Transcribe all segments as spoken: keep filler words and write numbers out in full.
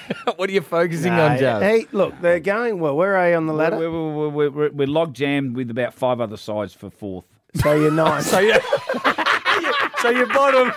What are you focusing No, on, Jazz? Hey, look, they're going well. Where are you on the ladder? We're, we're, we're, we're, we're log jammed with about five other sides for fourth. So you're ninth. So you, so you're bottom.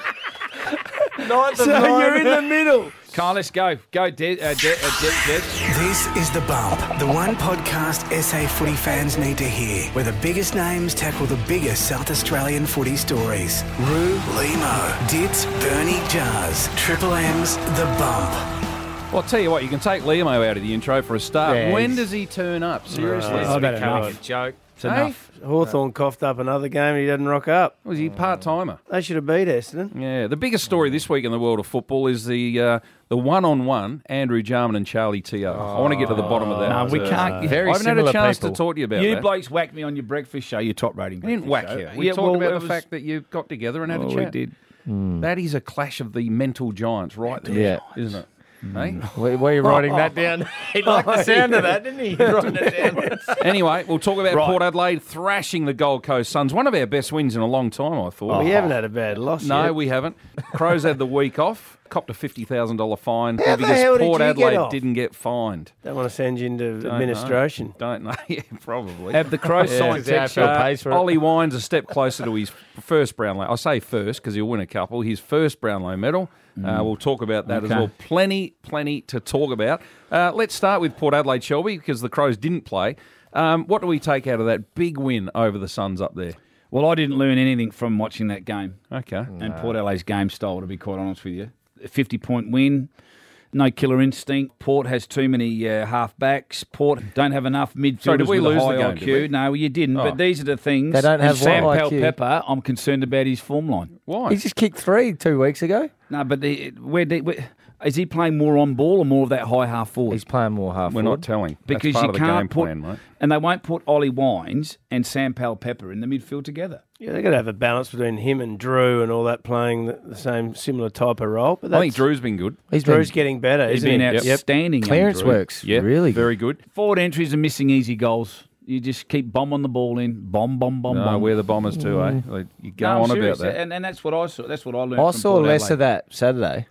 Ninth So of nine. you're in the middle. Carl, let's go. Go, Des. Uh, Des, uh, Des, Des. This is The Bump, the one podcast S A footy fans need to hear, where the biggest names tackle the biggest South Australian footy stories. Roo, Limo, Dits, Bernie, Jars, Triple M's The Bump. Well, I'll tell you what, you can take Limo out of the intro for a start. Yeah, when he's- does he turn up? Seriously. Oh, it's I better becoming not. a joke. It's Hey? enough. Hawthorn coughed up another game and he didn't rock up. Was he part-timer? They should have beat Essendon. Yeah. The biggest story this week in the world of football is the uh, the one-on-one Andrew Jarman and Charlie Teo. I want to get to the bottom of that. No, we Uh, can't. Very I haven't had a similar chance people. to talk to you about You that. blokes whacked me on your breakfast show, your top rating. We didn't whack breakfast you. show. We Yeah, talked well, about it the was- fact that you got together and had well, a we chat. did. That is a clash of the mental giants right there, Yeah. isn't it? Hey? Were, were you writing that down? He liked the sound of that, didn't he? Writing it down. Anyway, we'll talk about Right. Port Adelaide thrashing the Gold Coast Suns. One of our best wins in a long time, I thought. We haven't had a bad loss No, yet. we haven't. Crows had the week off, copped a fifty thousand dollars fine How the because hell did Port you get Adelaide off? didn't get fined. Don't want to send you into Don't administration. Know. Don't know. Yeah, probably. Have the Crows Yeah, signed 'cause the A F L Texas? pays for it. Ollie Wines a step closer to his first Brownlow. I say first because he'll win a couple. His first Brownlow medal. Uh, we'll talk about that as Okay. well. Plenty, plenty to talk about. Uh, let's start with Port Adelaide, Shelby, because the Crows didn't play. Um, what do we take out of that big win over the Suns up there? Well, I didn't learn anything from watching that game. Okay. And Port Adelaide's game style, to be quite honest with you. A fifty-point win, no killer instinct. Port has too many uh, half-backs. Port don't have enough midfielders Sorry, did we with lose a high the game, I Q. did we? No, you didn't. Oh. But these are the things. They don't And have Sam what I Pell Q? Pepper, I'm concerned about his form line. Why? He just kicked three two weeks ago. No, but the, where, the, where is he playing more on ball or more of that high half forward? He's playing more half We're forward. not telling. because That's part you of the can't game put, plan, mate. and they won't put Ollie Wines and Sam Pell Pepper in the midfield together. Yeah, they've got to have a balance between him and Drew and all that playing the, the same similar type of role. But I that's, think Drew's been good. He's Drew's been getting better, He's isn't been he? outstanding. young clearance Drew. works. Yeah, really very good. good. Forward entries are missing easy goals. You just keep bombing the ball in, bomb, bomb, bomb, No, bomb. we're the Bombers too, eh? Like, you go No, I'm on serious. about that. and, and that's what I saw. That's what I learned. I from saw Port less Adelaide. of that Saturday.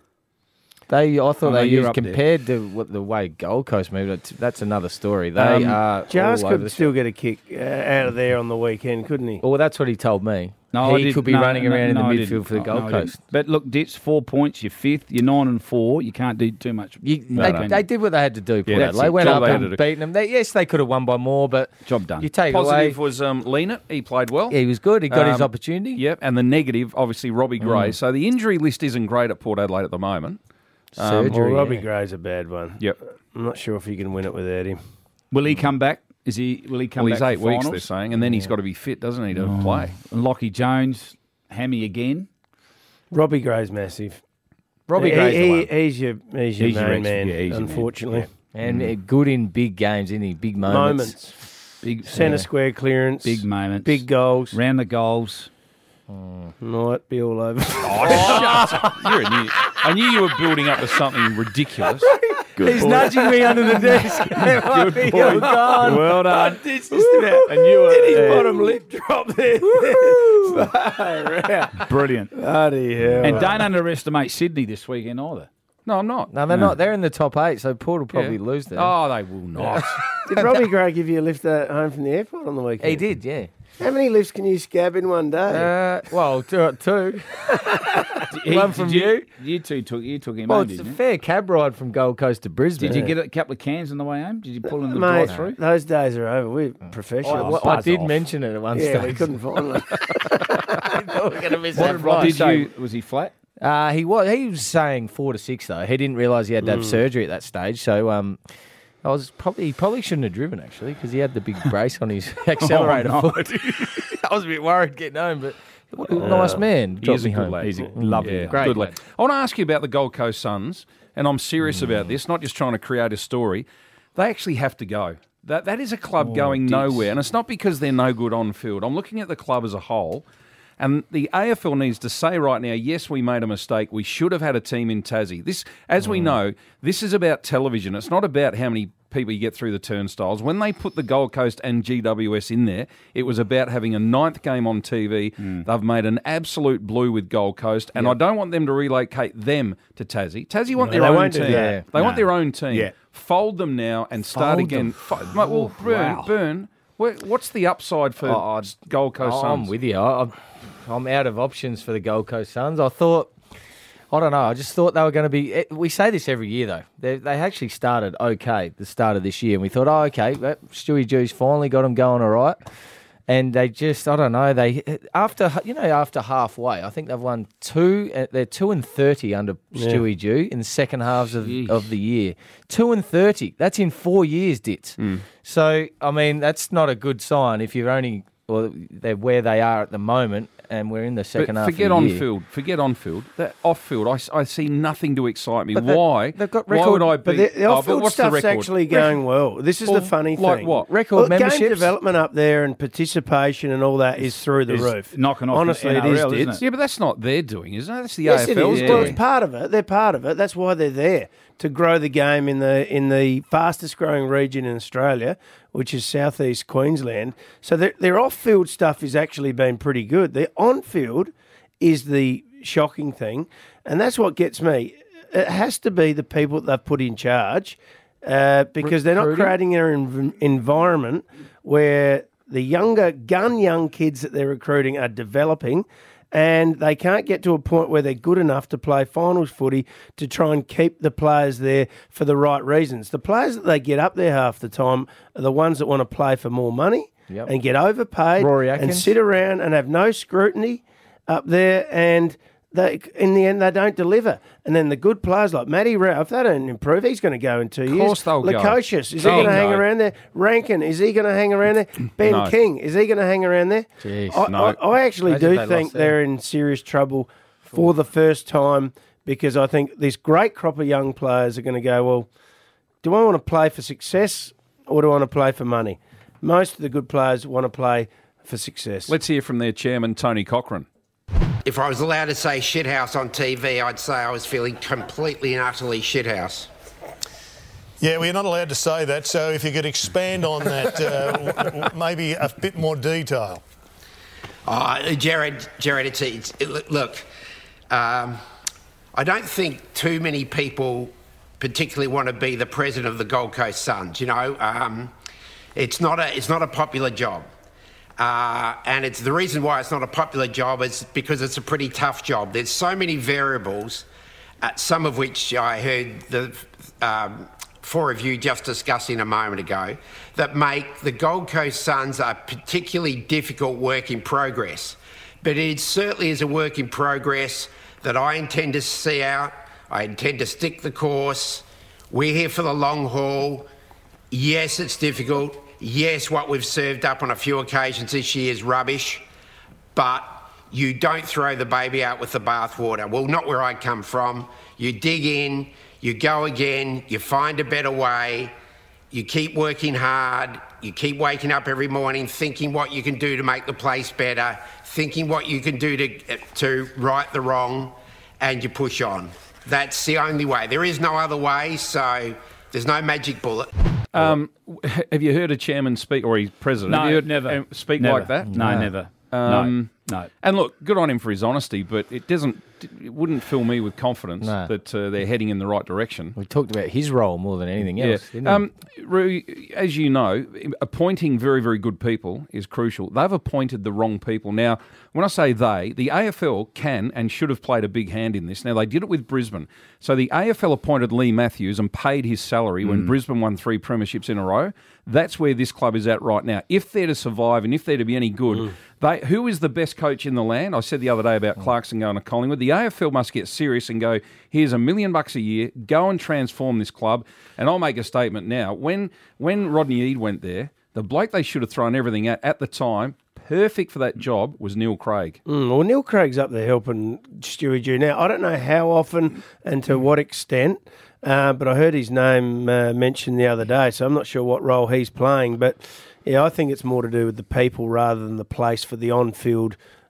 They, I thought Oh, no, they you're used up there. compared to what the way Gold Coast moved. That's, that's another story. They Um, are Jars all over could the still get a kick uh, out of there on the weekend, couldn't he? Well, that's what he told me. No, I he didn't- could be no, running no, around no, I in the didn't. midfield for the No, Gold no, I Coast. didn't. But look, Ditz, four points. You're fifth. You're nine and four. You can't do too much. You, No, they, no. they did what they had to do. Port that's Adelaide. They it. went Job up they had and to do. beaten them. They, yes, they could have won by more, but Job done. you take it away. Positive was um, Lena. He played well. Yeah, he was good. He got his Um, opportunity. Yep, and the negative, obviously, Robbie Gray. Mm. So the injury list isn't great at Port Adelaide at the moment. Um, Surgery. Well, Robbie yeah. Gray's a bad one. Yep. I'm not sure if he can win it without him. Will he come back? Is he? Will he come Well, back? he's eight for weeks, finals? they're saying, and then he's got to be fit, doesn't he, to play? And Lockie Jones, hammy again. Robbie Gray's massive. Robbie he, Gray's the he, one. He's your, he's your He's your main ex- man, yeah, he's your man. unfortunately. And uh, good in big games, isn't he? Big moments. Moments. Big Centre Yeah. square clearance. big moments. Big goals. round the goals. Might be all over. You're a new, I knew you were building up to something ridiculous. He's nudging me under the desk. Good boy. Well done. It's just about, And you were did his yeah. bottom lip drop there. Far out. brilliant. Bloody hell. And don't underestimate Sydney this weekend either. No, I'm not. No, they're not. They're in the top eight, so Port will probably Yeah. lose there. Oh, they will not. Did Robbie Gray give you a lift uh, home from the airport on the weekend? He did, yeah. How many lifts can you scab in one day? Uh, well, two. two. He- One did from you. you. You two took you took him Well, home, it's a didn't you? fair cab ride from Gold Coast to Brisbane. Did you get a couple of cans on the way home? Did you pull in the Mate, drive-through? those days are over. We're I, professionals. I buzz did off. mention it at one yeah, stage. we couldn't find one. We're going to miss What that did flight. did you? Was he flat? Uh, he was. He was saying four to six though. He didn't realise he had to have Mm. surgery at that stage. So um, I was probably he probably shouldn't have driven actually because he had the big brace on his accelerator Oh, no. foot. I was a bit worried getting home, but what a nice man. He Dropped is a me good home. lad. He's a Yeah. lovely Yeah, lad. Great good lad. lad. I want to ask you about the Gold Coast Suns, and I'm serious about this, not just trying to create a story. They actually have to go. That That is a club going dicks. nowhere, and it's not because they're no good on field. I'm looking at the club as a whole, and the A F L needs to say right now, yes, we made a mistake. We should have had a team in Tassie. This, as we know, this is about television. It's not about how many people you get through the turnstiles. When they put the Gold Coast and G W S in there, it was about having a ninth game on T V. Mm. They've made an absolute blue with Gold Coast, and yep. I don't want them to relocate them to Tassie. Tassie want no, their own team. Yeah. They no. want their own team. Yeah. Fold them now and start Fold again. Them. Well, Burn, wow. Burn. What's the upside for oh, Gold Coast oh, Suns? I'm with you. I'm, I'm out of options for the Gold Coast Suns. I thought... I don't know. I just thought they were going to be... We say this every year, though. They, they actually started okay the start of this year, and we thought, oh, okay, Stewie G's finally got them going all right. And they just, I don't know, they after you know after halfway, I think they've won two. They're two and thirty under yeah. Stewie G in the second halves of, of the year. Two and thirty. That's in four years, Dits. Mm. So I mean, that's not a good sign if you're only well, they're where they are at the moment. And we're in the second but half forget of the on year. field. Forget on field. That off field, I, I see nothing to excite me. But Why? They've got record, Why would I be? But the, the off field oh, stuff's actually going well. This is well, the funny thing. Like what? Record well, memberships. Game development up there and participation and all that is through the is roof. Knocking off Honestly, the N R L, it is. isn't it? Yeah, but that's not they're doing, isn't it? That's the yes, A F L's it is. doing. Well, it's part of it. They're part of it. That's why they're there, to grow the game in the in the fastest growing region in Australia, which is southeast Queensland. So their, their off-field stuff has actually been pretty good. Their on-field is the shocking thing, and that's what gets me. It has to be the people that they've put in charge uh, because they're not creating an env- environment where the younger, gun young kids that they're recruiting are developing, and they can't get to a point where they're good enough to play finals footy to try and keep the players there for the right reasons. The players that they get up there half the time are the ones that want to play for more money yep. and get overpaid and sit around and have no scrutiny up there, and they, in the end, they don't deliver. And then the good players like Matty Rao, if they don't improve, he's going to go in two years. Of course they'll go. Lukosius, is he going to hang around there? Rankin, is he going to hang around there? Ben no. King, is he going to hang around there? Jeez, I, no. I, I actually Imagine do they think lost they're there. in serious trouble for the first time, because I think this great crop of young players are going to go, well, do I want to play for success or do I want to play for money? Most of the good players want to play for success. Let's hear from their chairman, Tony Cochrane. If I was allowed to say shithouse on T V, I'd say I was feeling completely and utterly shithouse. Yeah, we're not allowed to say that, so if you could expand on that, uh, w- w- maybe a bit more detail. Uh, Jared, Jared, it's, it's it, look, um, I don't think too many people particularly want to be the president of the Gold Coast Suns. You know, um, it's not a it's not a popular job. Uh, and it's the reason why it's not a popular job is because it's a pretty tough job. There's so many variables, uh, some of which I heard the um, four of you just discussing a moment ago, that make the Gold Coast Suns a particularly difficult work in progress. But it certainly is a work in progress that I intend to see out. I intend to stick the course. We're here for the long haul. Yes, it's difficult. Yes, what we've served up on a few occasions this year is rubbish, but you don't throw the baby out with the bathwater. Well, not where I come from. You dig in, you go again, you find a better way, you keep working hard, you keep waking up every morning thinking what you can do to make the place better, thinking what you can do to, to right the wrong, and you push on. That's the only way. There is no other way, so there's no magic bullet. Um, have you heard a chairman speak, or his president? No, have you heard never. him speak never. like that? No, no. never. Um, no, no. And look, good on him for his honesty, but it doesn't. It wouldn't fill me with confidence No. that uh, they're heading in the right direction. We talked about his role more than anything else, Yeah. didn't we? Um, Roo, as you know, appointing very, very good people is crucial. They've appointed the wrong people. Now, when I say they, the A F L can and should have played a big hand in this. Now, they did it with Brisbane. So the A F L appointed Lee Matthews and paid his salary when Brisbane won three premierships in a row. That's where this club is at right now. If they're to survive and if they're to be any good, they who is the best coach in the land? I said the other day about Clarkson going to Collingwood. The A F L must get serious and go, here's a million bucks a year, go and transform this club. And I'll make a statement now. When when Rodney Eade went there, the bloke they should have thrown everything at at the time, perfect for that job, was Neil Craig. Mm, well, Neil Craig's up there helping Stewie G. Now, I don't know how often and to what extent, uh, but I heard his name uh, mentioned the other day, so I'm not sure what role he's playing. But, yeah, I think it's more to do with the people rather than the place for the on-field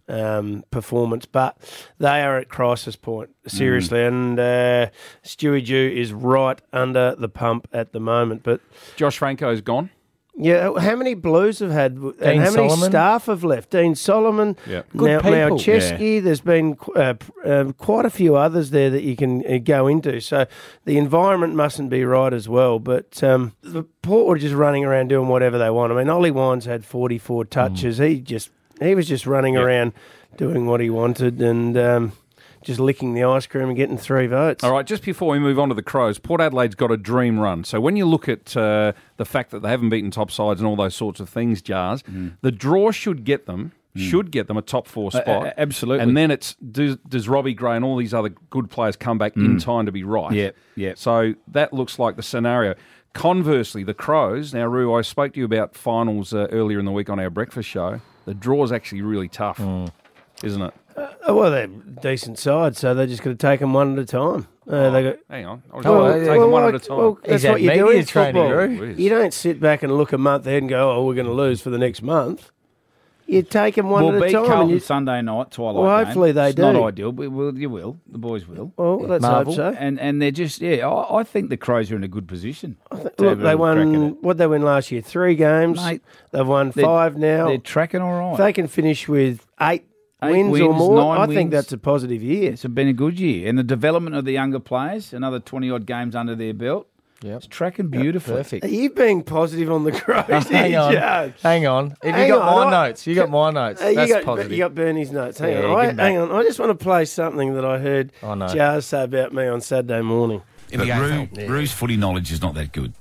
um, performance, but they are at crisis point, seriously. Mm. And uh, Stewie Jew is right under the pump at the moment. But Josh Franco's gone. Yeah, how many Blues have had, Dean and how many Solomon. staff have left? Dean Solomon, Yeah. Good now, people. now Chesky. There's been uh, uh, quite a few others there that you can uh, go into. So the environment mustn't be right as well. But um, the Port were just running around doing whatever they want. I mean, Ollie Wines had forty-four touches. Mm. He just he was just running Yeah. around doing what he wanted and. Um, Just licking the ice cream and getting three votes. All right, just before we move on to the Crows, Port Adelaide's got a dream run. So when you look at uh, the fact that they haven't beaten top sides and all those sorts of things, Jars, Mm. the draw should get them, should get them a top four Uh, spot. uh, absolutely. And then it's, does, does Robbie Gray and all these other good players come back in time to be right? Yep, yep. So that looks like the scenario. Conversely, the Crows, now, Roo, I spoke to you about finals uh, earlier in the week on our breakfast show. The draw's actually really tough, isn't it? Oh, well, they're decent side, so they're just going to take them one at a time. Uh, they got, Hang on. I was Well, well, well, taking well, one like- at a time. well, that's He's what had you do media in training, football. Roo. You don't sit back and look a month ahead and go, "Oh, we're going to lose for the next month." You take them one We'll at a beat time. Carlton and you, Sunday night, twilight Well, game. hopefully they it's do. not ideal, but will, you will. The boys will. well, let's Marvel. hope so. And and they're just, yeah, I, I think the Crows are in a good position. to Look, have a they crack at won. it. What they win last year? Three games. Mate, They've won they're- five now. They're tracking all right. If they can finish with eight, Eight wins, or wins, more, nine I think wins. that's a positive year. It's been a good year. And the development of the younger players, another twenty-odd games under their belt, Yep. it's tracking beautifully. Perfect. Are you being positive on the Crows? Hang here, on. Judge? Hang on. If Hang you got on, my I- notes, you got my notes. Uh, you That's got, positive. You got Bernie's notes. Hang Yeah, on. I, give 'em back. hang on. I just want to play something that I heard Oh, no. Jars say about me on Saturday morning. But Roo, Roo's footy knowledge is not that good.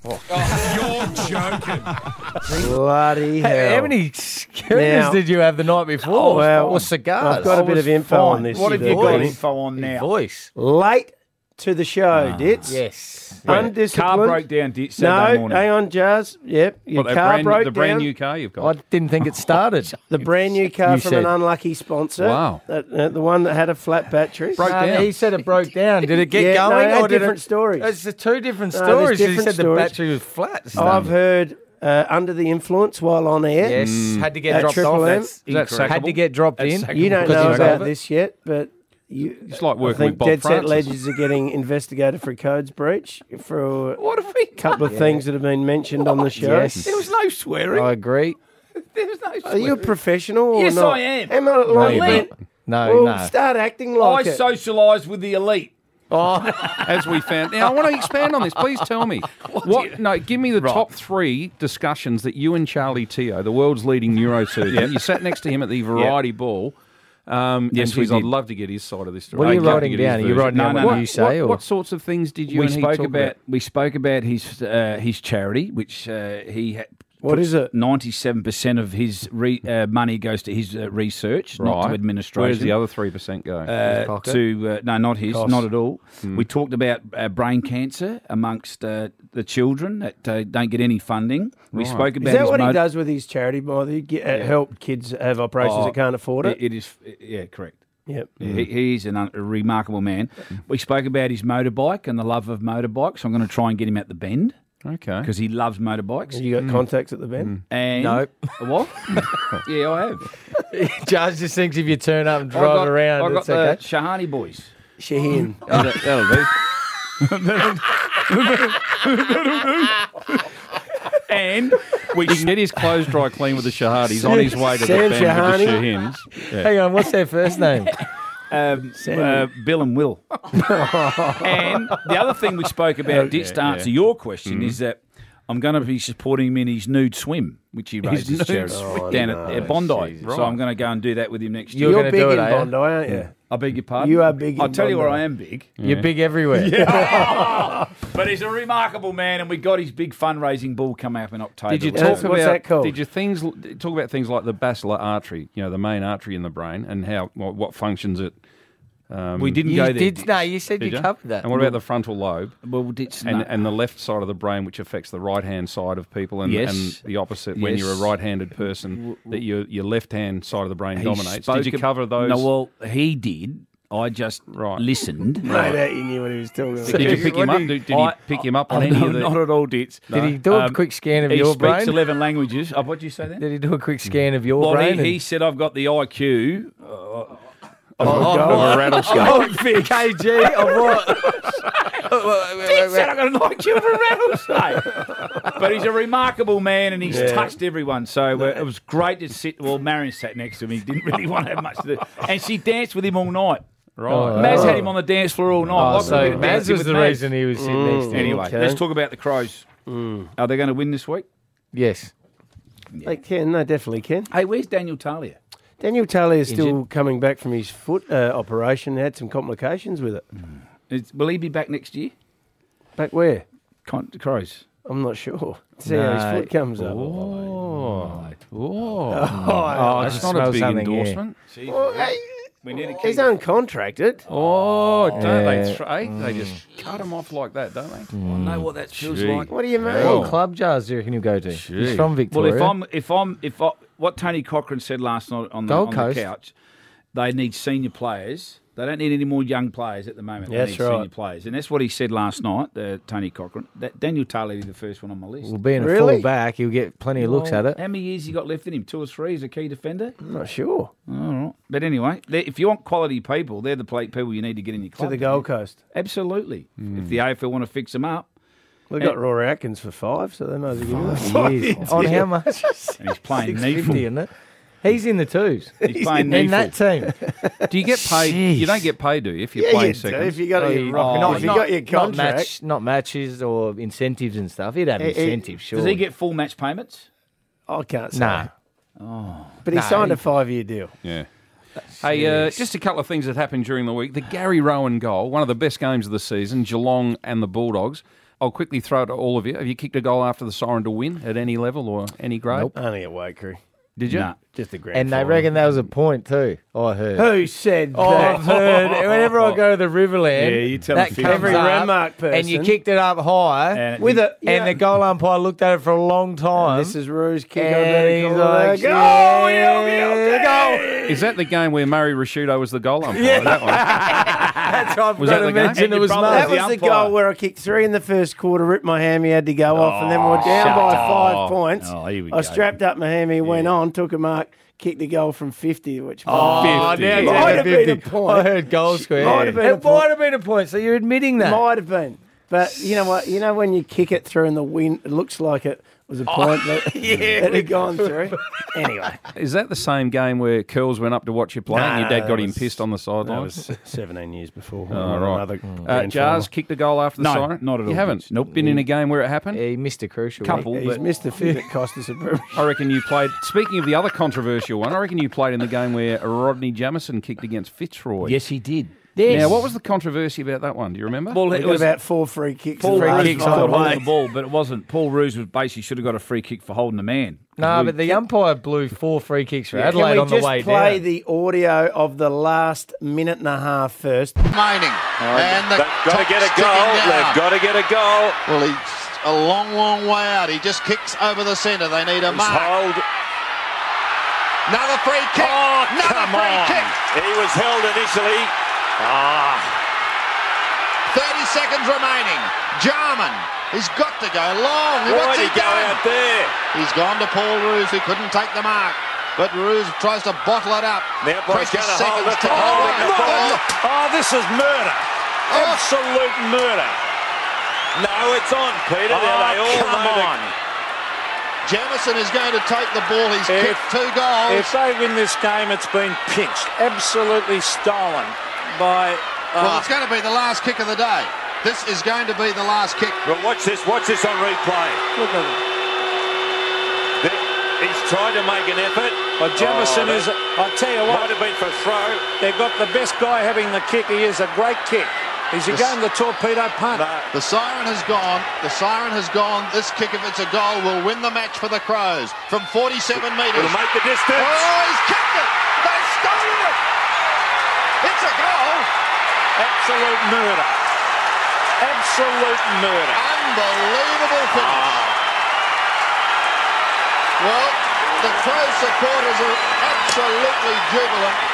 Bloody hell. How many schooners Now- did you have the night before? Oh, well, or cigars? I've got a bit of info on this. What have uh, you got Bernie. info on now? Voice. Late to the show, Dits. Yes. Undisciplined. Car broke down di- Saturday No, morning. hang on, Jars. Yep, your What, that car brand, broke the brand down. new car you've I got. didn't think it started. The brand new car You from said. an unlucky sponsor. Wow. That, uh, the one that had a flat battery. Broke No, down. He said it broke down. Did it get Yeah, no, going? it had or did different it, stories. It's the two different No, there's stories. he different said stories. the battery was flat. I've heard uh, under the influence while on air. Yes, had to get At dropped Triple off. M? That's Is that incorrect. Had to sackable? get dropped That's in. sackable. You don't Because know he about drove it. this yet, but you, It's like I working think with Bob Dead Set Francis. Legends are getting investigated for a codes breach for a What have we couple of things that have been mentioned on the show. Yes. There was no swearing. I agree. There was no Are swearing. you a professional or Yes, not? I am. Am I No, like you're that? not. No, Well, no. start acting I like it. socialise with the elite. As we found. Now, I want to expand on this. Please tell me. What? No, give me the top three discussions that you and Charlie Teo, the world's leading neurosurgeon, you sat next to him at the Variety Ball. Um, Yes, and we geez, I'd did. love to get his side of this story. What are you I'd love to writing get his down? Are you version. writing down No, what no, you say? What, or? what sorts of things did you We and he spoke talk about, we spoke about his uh, his charity, which uh, he ha- What puts is it? ninety-seven percent of his re- uh, money goes to his uh, research, not to Right. administration. Where's the other three percent go? Uh, pocket? to uh, no, not his, Cost. not at all. We talked about uh, brain cancer amongst uh, the children that uh, don't get any funding. We Right. spoke about Is that his what he mot- does with his charity? By the get, uh, help kids have operations Oh, that can't afford it. It is, yeah, correct. Yep. He, he's an, un- a remarkable man. We spoke about his motorbike and the love of motorbikes. I'm going to try and get him at the bend okay. because he loves motorbikes. You got contacts at the bend? And Nope. What? Yeah, I have. Judge just thinks if you turn up and I drive got, around, I got it's the okay. Shahani boys. Shaheen. Oh, that, that'll do. And We can get his clothes dry clean with the Shahad. He's on his way to the Sam bend with the Shahani. Shahins. Yeah. Hang on, what's their first name? um, uh, Bill and Will. And the other thing we spoke about, Ditch, to answer your question, is that I'm going to be supporting him in his nude swim, which he raises nude charity swim. down Oh, at, at Bondi. Jesus. So I'm going to go and do that with him next You're year. You're gonna big do in it, are you? Bondi, aren't you? I beg your pardon? You are big in I'll tell you where Bondi. I am big. You're big everywhere. But he's a remarkable man, and we got his big fundraising ball coming up in October. Did you Yeah, talk what's about? that called? Did you things talk about things like the basilar artery? You know, the main artery in the brain, and how what, what functions it. Um, We didn't You go there. did, no, you said did you ya? covered that. And what about the frontal lobe Well, it's and, no. and the left side of the brain, which affects the right hand side of people, and, Yes. and the opposite when Yes. you're a right-handed person, that your your left hand side of the brain He dominates. spoke Did you ab- cover those? No, well, he did. I just Right. listened. Made out you knew what he was talking about. Did you pick him What up? did Did, he- did I- you pick him up on Oh, any no, of the? not at all, Dits. Did he do a Um, quick scan of He your speaks brain? eleven languages. Oh, what did you say then? Did he do a quick scan of your Well, brain? he, he said I've got the I Q. of a rattlesnake. Oh, K G of what? He said I got an I Q of a rattlesnake. But he's a remarkable man, and he's Yeah. touched everyone. So uh, it was great to sit. Well, Marion sat next to him. He didn't really want to have much to do, and she danced with him all night. Right. Oh, Maz oh. had him on the dance floor all night. Oh, Like so we were Maz dancing was with the Maz. reason he was sitting next to him. Anyway, Okay. let's talk about the Crows. Are they going to win this week? Yes. They can. They definitely can. Hey, where's Daniel Talia? Daniel Taylor is still Injured. coming back from his foot uh, operation. Had some complications with it. Is, will he be back next year? Back where? Con- the Crows. I'm not sure. See how his No. foot comes up. Oh, oh, Oh, oh, that's just not a smell big something, yeah. endorsement. Well, hey, We need to keep. he's uncontracted. Oh, don't they? Yeah. Try, they just cut him off like that, don't they? I know what that feels Gee. like. What do you mean? What club jars do you reckon he'll go to? Gee. He's from Well, Victoria. if I'm, if I'm, if I, what Tony Cochran said last night on the, Gold on Coast. the couch, they need senior players. They don't need any more young players at the moment. That's they need senior right. players, and that's what he said last night. Uh, Tony Cochran. That Daniel Taylor is the first one on my list. Well, being a Really? full back, he'll get plenty of looks Well, at it. How many years he got left in him? Two or three as a key defender. I'm not sure. All right. But anyway, they- if you want quality people, they're the play- people you need to get in your To club. the Gold Coast. Absolutely. If the A F L want to fix them up, We've got Rory Atkins for five, so they might as well give him that. He is. On how much? and he's playing six fifty, Neefle. isn't it? He's in the twos. He's playing In Neefle. that team. Do you get paid? You don't get paid, do you, if you're Yeah, playing you do. second? If you got Oh, your, he- rock- not- if you not- got your not contract, match, not matches or incentives and stuff. He'd have He- he- incentives, sure. Does he get full match payments? I can't say. Nah. But he No, signed he- a five-year deal. Yeah. Hey, uh, just a couple of things that happened during the week. The Gary Rowan goal, one of the best games of the season, Geelong and the Bulldogs. I'll quickly throw it to all of you. Have you kicked a goal after the siren to win at any level or any grade? Nope. Only at Wakery. Did you? Nah. Just a grand And they final. reckon that was a point too. I heard. Who said Oh, that? I've heard. Whenever I go to the Riverland, Yeah, you tell that a few. comes Every up, Renmark and you person- kicked it up high, And With a and the goal umpire looked at it for a long time. This is Rue's kick. and I better he's call like, it a goal. yeah, Is that the game where Murray Rashudo was the goal umpire? Yeah. That one? That's right. Was that the game? mention And it your was brother Mark. That the was the umpire. goal where I kicked three in the first quarter, ripped my hammy, had to go off, and then we were down shut by up. five points. Oh, here we I go. strapped up my hammy, went on, took a mark, kicked a goal from fifty, which Oh, now fifty. it's Might over have been a fifty. point. I heard goal square. Might have been a it point. might have been a point. So you're admitting that? might have been. But you know what? You know when you kick it through and the wind, it looks like it was a point that, that had gone through. Anyway, Is that the same game where Curls went up to watch you play and your No, dad got that him was- pissed on the that sideline? was seventeen years before. Oh, right. Another Uh, grand Jars final. kicked a goal after the No, siren? not at all. You haven't? Nope. Been in a game where it happened? He missed a crucial Couple. one. He's but- missed the fifth that cost us a premiership. I reckon you played. Speaking of the other controversial one, I reckon you played in the game where Rodney Jamison kicked against Fitzroy. Yes, he did. Now, what was the controversy about that one? Do you remember? Well, We it got was about four free kicks. Paul in the Roos last kicks five got hold weeks. of the ball, but it wasn't. Paul Roos was basically should have got a free kick for holding the man. No, We- but the umpire blew four free kicks for Can Adelaide we on the just way play down. the audio of the last minute and a half first? remaining. And the They've got to clock's get a ticking goal. down. They've got to get a goal. Well, he's a long, long way out. He just kicks over the centre. They need a He's mark. hold. Another free kick. Oh, Another come free on. kick. He was held initially. Ah, thirty seconds remaining. Jarman. He's got to go long. why What's did he he go done? out there? He's gone to Paul Roos, who couldn't take the mark. But Roos tries to bottle it up. Now, boy's Precious going to hold seconds it. to Oh, hold the no. ball. Oh, this is murder. Oh. Absolute murder. No, it's on, Peter. Oh, Now they all come know on. Jamison is going to take the ball. He's If- kicked two goals. If they win this game, it's been pinched. Absolutely stolen by... Uh, well, it's going to be the last kick of the day. This is going to be the last kick. Well, watch this. Watch this on replay. Look at it. The- He's tried to make an effort. But Jamison Oh, is, that I tell you what, might have been for throw. they've got the best guy having the kick. He is a great kick. Is he This- going the torpedo punt? No. The siren has gone. The siren has gone. This kick, if it's a goal, will win the match for the Crows from forty-seven metres. It'll make the distance. Oh, he's kicked it! They stolen it! It's a goal! Absolute murder. Absolute murder. Unbelievable finish. Well, the Crows supporters are absolutely jubilant.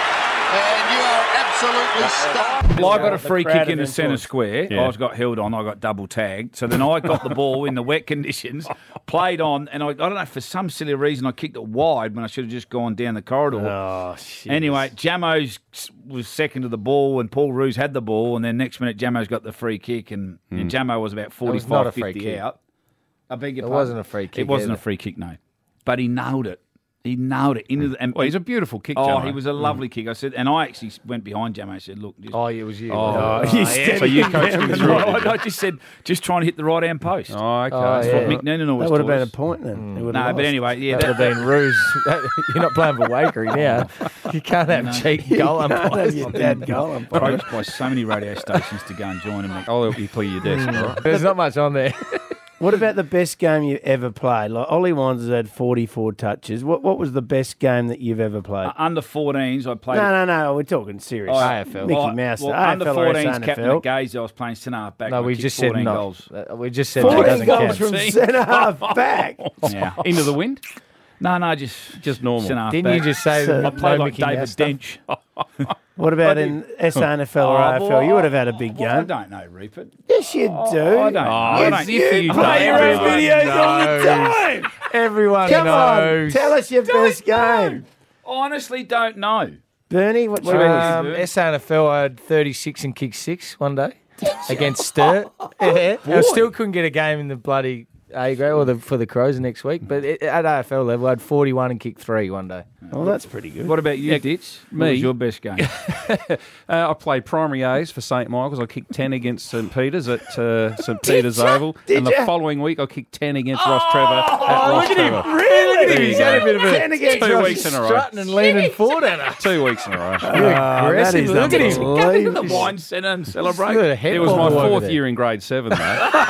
and you are absolutely stunned. Well, I got a free crowd kick in the of centre influence. square. Yeah. I was got held on. I got double tagged. So then I got the ball in the wet conditions, played on, and I, I don't know, for some silly reason, I kicked it wide when I should have just gone down the corridor. Oh, shit. Anyway, Jamo's was second to the ball, and Paul Roos had the ball, and then next minute, Jamo's got the free kick, and, and Jamo was about was not a forty-five, free fifty kick. out. I beg your It pardon. wasn't a free kick It wasn't either. a free kick, no. But he nailed it. He nailed it into the. And, Well, he's a beautiful kick, Oh, Jamo. he was a lovely kick. I said, and I actually went behind Jamo and said, "Look, just, Oh, it was you. Oh, you yeah. steadied So you him coached down him the through right. it. I just said, just trying to hit the right hand post. Oh, okay. Oh, That's yeah. what Mick Noonan always That would have taught been a us. point then. He would No, have but lost. anyway, yeah, That would that, have been ruse. You're not playing for Wakery now. You can't have cheap goal You can't have umpires. your dad goal umpire. approached by so many radio stations to go and join him. I'll help you clear your desk, all right? There's not much on there. What about the best game you've ever played? Like Ollie Wines has had forty-four touches. What What was the best game that you've ever played? Uh, under fourteens, I played. no, no, no. We're talking serious. Oh, A F L. Mickey well, Mouse. well, A F L under or fourteens, S N F captain L? at Gaze, I was playing centre half back. No, and I we kicked just said fourteen no. goals. Uh, We just said that forty doesn't goals count. from See? centre half back. Yeah. Into the wind? No, no, just Just normal. centre half Didn't back. you just say So- I no played like Mickey David Mouse stuff? Dench. What about in S N F L or Oh, A F L? well, You would have had a big well, I game. don't know, Rupert. Yes, you do. I don't know. I Yes, don't- you if you play don't, your own everyone videos all the knows. time. Everyone Come on, knows. tell us your best game. Honestly, don't know. Bernie, what's What yours? about Um, S N F L, I had thirty-six and kicked six one day against Sturt. Yeah. I still couldn't get a game in the bloody A grade or the, for the Crows next week, but it, at A F L level, I had forty-one and kicked three one day. Well, that's pretty good. What about you, Ditch? What me? was your best game? Uh, I played primary A's for Saint Michael's. I kicked ten against St Peter's at uh, St Peter's Oval. Did and the ya? following week, I kicked ten against Ross Trevor at Ross Trevor. Really? There you He's go. had a bit of a ten against Two Ross. weeks in a row. strutting and leaning forward at her. Two weeks in a row. Ah, that is Look at him. Go to the unbelievable. wine centre and Look celebrate. at a head It was ball my over fourth there. year in grade seven, though.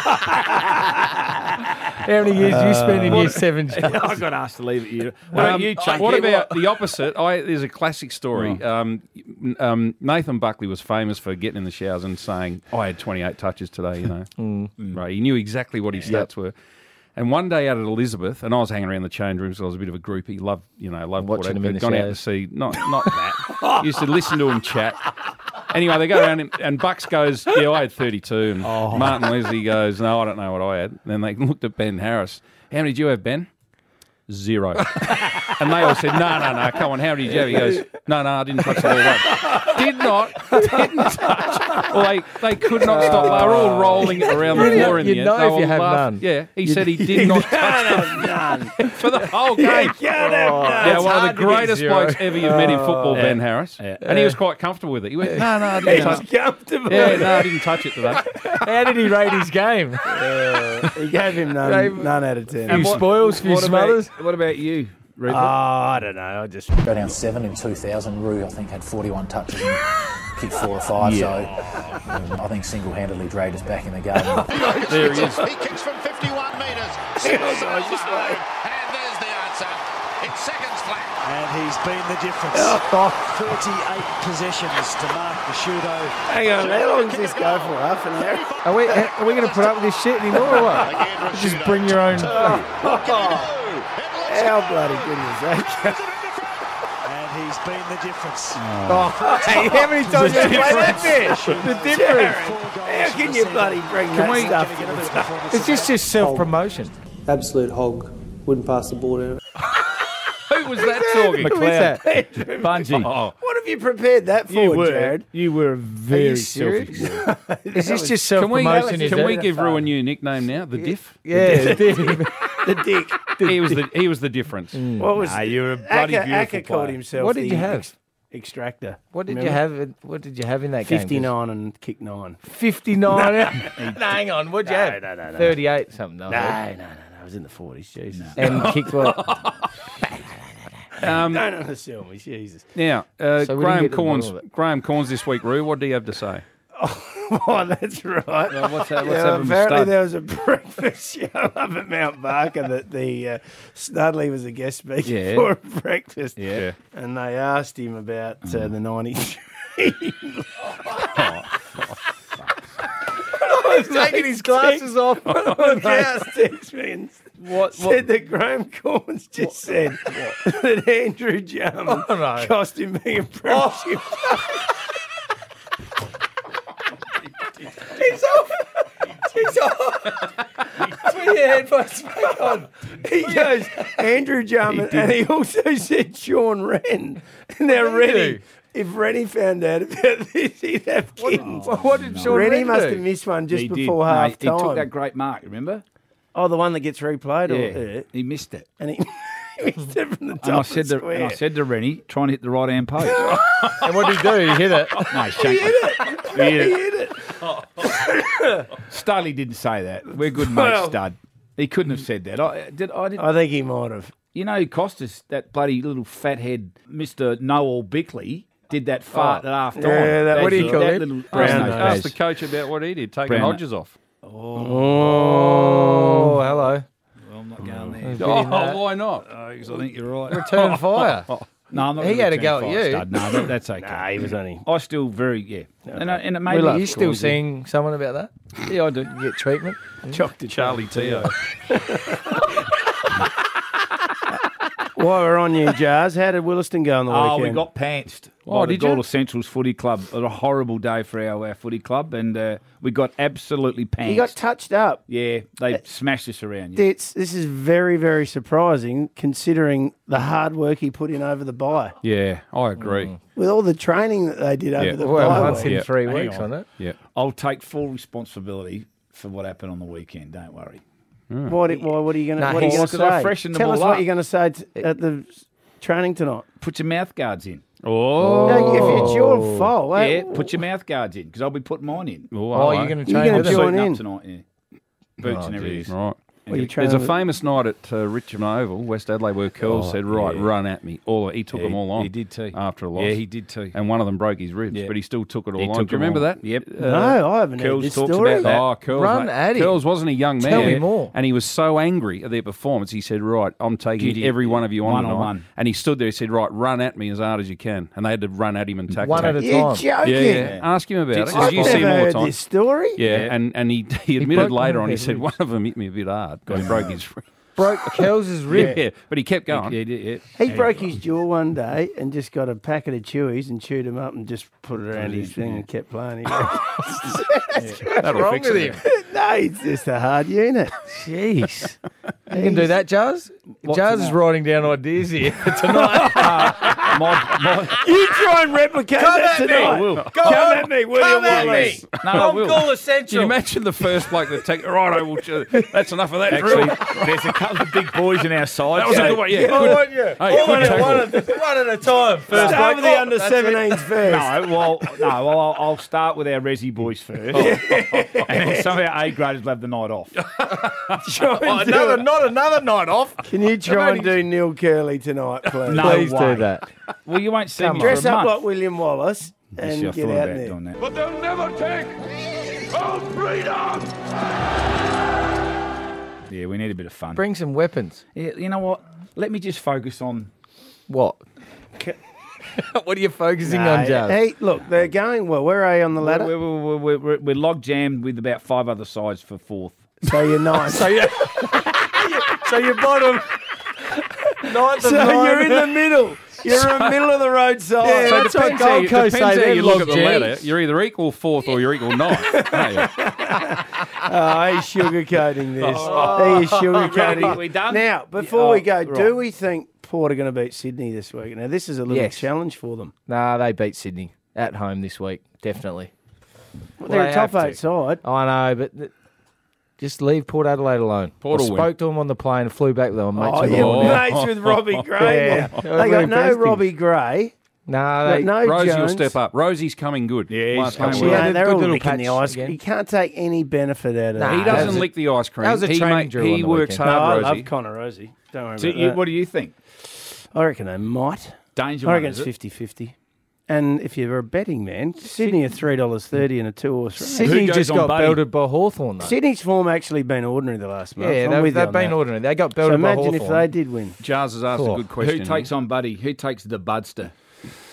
How many years you spent in year seven? I got asked to leave it you. What about Um, you, Chuck? what about the opposite? I, there's a classic story. Oh. Um, um, Nathan Buckley was famous for getting in the showers and saying, "I had twenty-eight touches today." You know, Mm. right? He knew exactly what his stats were. And one day out at Elizabeth, and I was hanging around the change rooms. So I was a bit of a groupie. Loved, you know, loved Watching whatever. him in the Gone out to showers. see, not not that. Used to listen to him chat. Anyway, they go around and, and Bucks goes, "Yeah, I had thirty-two." And Oh. Martin Leslie goes, "No, I don't know what I had." And then they looked at Ben Harris. How many did you have, Ben? Zero. And they all said, no, no, no, come on, how many did you have? He goes, no, no, I didn't touch the ball once. Did not, didn't touch. Well, they, they could not stop. They were all rolling it around the You floor in know the end. if They were you have laughing. none. Yeah, he said he did not touch the for the whole game. Yeah, one of the greatest blokes ever you've met in football, Ben Harris. And he was quite comfortable with it. He went, no, no, I didn't touch it. Comfortable. Yeah, no, I didn't touch it today. How did he rate his game? He gave him none, none out of ten. Few spoils, few What smothers. about, what about you, Rupert? Oh, I don't know. I just Go down seven in two thousand. Rue, I think, had forty-one touches and kicked four or five. So um, I think single-handedly dragged us back in the game. There he is. He kicks from fifty-one metres. And there's the answer. It's seconds flat. And he's been the difference. forty-eight possessions to mark the shooto. hang on. How long does this go for? Half an hour? Are we, are we going to put up with this shit anymore or what? Just bring your own. How bloody good is that? And he's been the difference. Oh, hey, how many times have you played that fish? The difference. How can you bloody bring that we- stuff to the stuff? It's just just self promotion. Absolute hog. Wouldn't pass the ball out. Who was that talking? Who is that? Bungie. Oh, What have you prepared that for, You were, Jared? you were very serious? selfish. Is this just self Can we, promotion? can we give Rue a new nickname now? The Diff? Yeah, The dick. He was the he was the difference. What was Nah, you're a bloody Aka, beautiful Aka called player. himself What did the you have? ex- extractor. What did you Remember? have? What did you have in that game? fifty-nine and kick nine. fifty-nine. No, hang on. What'd you No, have? no, no, no. thirty-eight something. No, no, no, no. I was in the forties. Jesus. And kicked what? Um, Don't undersell me, Jesus. now, uh, So we didn't Graham get to the bottom Corns. of it. Graham Corns this week, Rue. What do you have to say? Oh, that's right. Well, what's that? What's Yeah, that from apparently Stud? there was a breakfast show up at Mount Barker that the uh, Studley was a guest speaker Yeah. for a breakfast. Yeah. And they asked him about uh, the nineties. I He's taking his glasses off. One of my mates texted me and What, said that Graham Corns just said that Andrew Jarman Oh, no. cost him being a premiership. He's off. He's off. Put your headphones back on. He goes, Andrew Jarman, and he also said Sean Wren. Now, Rennie, if Rennie found out about this, he'd have kittens. What, what did Sean Rennie Wren must do? have missed one just He did. before No, half He time. took that great mark, remember? Oh, the one that gets replayed? Yeah, Or, yeah. he missed it. And he, he missed it from the top And I of said the to, and I square. said to Rennie, try and hit the right hand post. And what did he do? He hit it. No, he shanked He hit it. it. He hit He it. hit it. Studley didn't say that. We're good mates, Well- Stud. He couldn't have said that. I did. I did. I think he might have. You know who cost us that bloody little fathead, Mister Noel Bickley, did that fart Oh. at half time. Yeah, that- What do you call that it? little Brown brown nose. nose. Ask the coach about what he did, taking Brown- Hodges off. Oh, hello. Well, I'm not going there. Oh, Oh, why not? Because I think you're right. Return fire. No, I'm not He gonna had a return go at fire, you. Stud. No, that, that's okay. Nah, he was only. I still very yeah, and, I, and it made Are me. you still seeing someone about that? Yeah, I do. You get treatment? Chocked it. Charlie Teo. While we're on you, Jars, how did Williston go on the Oh, weekend? we got pantsed. Oh, by the did you? Gawler Central's footy club. It was a horrible day for our, our footy club, and uh, we got absolutely pantsed. He got touched up. yeah, they smashed us around. Yeah. It's, this is very, very surprising considering the hard work he put in over the bye. Yeah, I agree. With all the training that they did over Yeah. the Well, bye once week. in Yeah. three Hang weeks on. on it. Yeah. I'll take full responsibility for what happened on the weekend. Don't worry. What, why, what are you going Nah, to what are you he's- gonna because I say? freshened them Tell us all what up. you're going to say t- at the training tonight. Put your mouth guards in. Oh, No, if it's your fault, eh? Yeah, put your mouth guards in because I'll be putting mine in. Oh, you're going to You're train gonna with him? join Suiting in. up tonight. Yeah, boots Oh, and everything. geez. right. What are you There's a training with? famous night at uh, Richmond Oval, West Adelaide, where Curls Oh, said, "Right, yeah. run at me." All he took Yeah, them all on. he did too. After a loss. Yeah, he did too. And one of them broke his ribs, Yeah. but he still took it all He on. took Do you them remember all. that? Yep. Uh, No, I haven't heard Curls this talks story. about that. Oh, Curls, Run mate. at him. Curls wasn't a young man. Tell me more. And he was so angry at their performance, he said, "Right, I'm taking Giddy. every one of you on One on tonight." one. And he stood there. He said, "Right, run at me as hard as you can." And they had to run at him and tackle One him. at a You're time. joking. Yeah, yeah. Ask him about it. 'cause I've you see never him all the heard time. this story. Yeah, Yeah. and and he he admitted broke later one on. of He his said ribs. one of them hit me a bit hard. Got him broke his rib. Broke Kells' rib. Yeah, but he kept going. Yeah, yeah, He broke his jaw one day and just got a packet of chewies and chewed them up and just put it around his thing and kept playing. He goes, That'll wrong fix with it. him? no, it's just a hard unit. Jeez. You can do that, Jars? Jars is writing down ideas here for tonight. my, my, You try and replicate Come that at me. tonight. Will. Go Come on. at me, William Come at Wallace. me. No, I I'm will. Gawler Can you Central. imagine the first bloke that take right? I will. ch- That's enough of that. actually, drill. there's a couple of big boys in our side. That was a so- good one. Yeah, I good. want you. Hey, All good one, at, tackle. one, at, one at a time. First Start with bloke. the under That's it. seventeens first. No, well, no, well, I'll, I'll start with our Resi boys first, and then some of our A graders will have the night off. Try Oh, and do another, it. not another night off. Can you try and do Neil Curley tonight, please? No Please way. do that. Well, you won't see Come me on. for Dress a up month. like William Wallace and Actually, I get thought out about there. doing that. But they'll never take our freedom. Yeah, we need a bit of fun. Bring some weapons. Yeah, you know what? Let me just focus on. What? What are you focusing No, on, Jars? Hey, look, they're going well. Where are you on the ladder? We're, we're, we're, we're, we're log jammed with about five other sides for fourth. So you're ninth. So you, so you're bottom. Ninth of So nine. you're in the middle. You're in the middle of the road side. Yeah, So it that's what depends how Gold you, Coast depends say, how they're you look at the log ladder. jams. You're either equal fourth or you're equal ninth. aren't you? Oh, he's sugarcoating this. He is sugarcoating. We done? Now, before Oh, we go, right. do we think Port are going to beat Sydney this week? Now, this is a little Yes. challenge for them. Nah, they beat Sydney at home this week. Definitely. Well, they're they a top have to. eight side. I know, but th- just leave Port Adelaide alone. Port I will win. spoke to him on the plane, flew back with them. Mates Oh, with yeah, them. Oh. mates with Robbie Gray Yeah. now. They Really got no impressed him. Robbie Gray. Nah, Got they, no Rosie Jones. will step up. Rosie's coming good. Yeah, he's Last coming couple She of Yeah, had weeks. a they're good all little licking patch the ice. again. You can't take any benefit out of Nah, that. He that doesn't was a- lick the ice cream. that was a he training drill on He the works weekend. No, hard, I Rosie. love Connor Rosie. Don't worry So about you, that. what do you think? I reckon they might. Danger I one, reckon is it's it? fifty-fifty. And if you're a betting man, Sydney are three dollars thirty in a two-horse race. Sydney goes just on got Buddy? belted by Hawthorn, though. Sydney's form actually been ordinary the last month. Yeah, I'm they've, with you they've on been that. ordinary. They got So belted by imagine if Hawthorn. they did win. Jars has asked Oh. a good question. Who takes on Buddy? Who takes the Budster?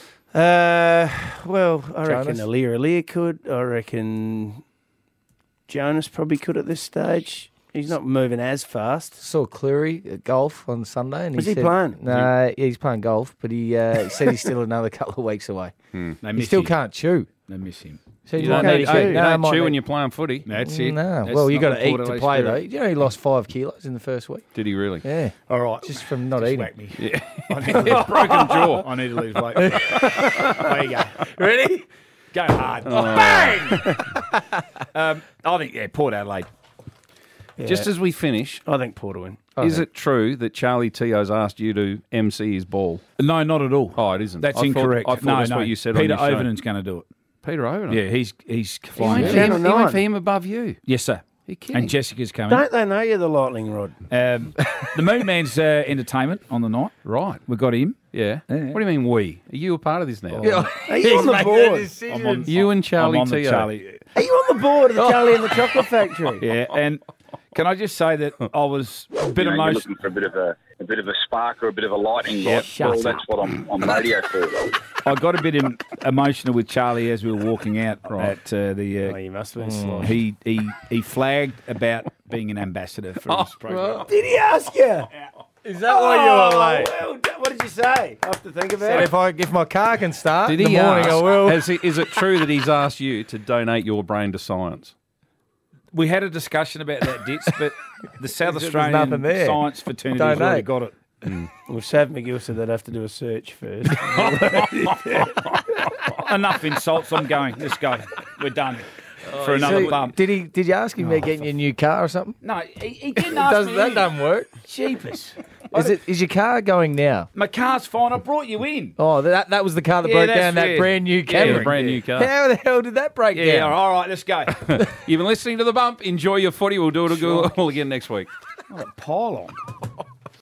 Uh, well, I reckon Jonas? Alir Alir could. I reckon Jonas probably could at this stage. He's not moving as fast. Saw Cleary at golf on Sunday. And Was he he said, playing? No, yeah, he's playing golf, but he, uh, he said he's still another couple of weeks away. They He miss still him. can't chew. They miss him. So You you don't might need need hey, to you no, don't might chew need- when you're playing footy. That's it. No, That's well, you not got the to eat Port to Adelaide play, spirit. though. You know, he lost five kilos in the first week. Did he really? Yeah. All right. Just from not Just eating. whack me. Yeah. I need to lose broken jaw. I need to lose weight. There you go. Ready? Go hard. Bang! um, I think, yeah, Port Adelaide. Just as we finish, I think Port will win. is it true that Charlie Tio's asked you to M C his ball? No, not at all. Oh, it isn't. That's I thought- incorrect. I thought no, that's no. what you said Peter on your show. Overnen's going to do it. Peter Overton? Yeah, he's he's He flying. went, out. for him, he Channel went for nine. him above you. Yes, sir. You kidding? And Jessica's coming. Don't they know you're the lightning rod? Um, the Moon Man's uh, entertainment on the night. Right. We got him. Yeah. Yeah. What do you mean we? Are you a part of this now? Are you on the board? I'm on, You and Charlie I'm on the Teo. Charlie. Are you on the board of the Charlie and the Chocolate Factory? Yeah, and can I just say that I was a bit You know, you're emotional. looking for a bit of a, a bit of a spark or a bit of a lightning rod. shut Well, up. that's what I'm on radio for. I got a bit em- emotional with Charlie as we were walking out at uh, the. Oh, Uh, you must have been slow. he he he flagged about being an ambassador for his program. Did he ask you? Is that why you were late? Well, what did you say? I have to think about Said it. if I if my car can start Did in he the morning, ask, I will. Has he, is it true that he's asked you to donate your brain to science? We had a discussion about that, Ditz, but the South There's Australian nothing there. Science Fraternity has Donate. already got it. Well, Sav McGill said they'd have to do a search first. Enough insults. I'm going. Let's go. We're done for another So, bump. Did he? Did you ask him about getting you a new car or something? No, he, he didn't ask Does, me. that doesn't work. Cheapest. Is it? Is your car going now? My car's fine. I brought you in. Oh, that that was the car that Yeah, broke that's down. That fair. brand new Yeah, Camry. the brand new car. How the hell did that break Yeah, down? all right, let's go. You've been listening to The Bump. Enjoy your footy. We'll do it all again next week. What a pile on.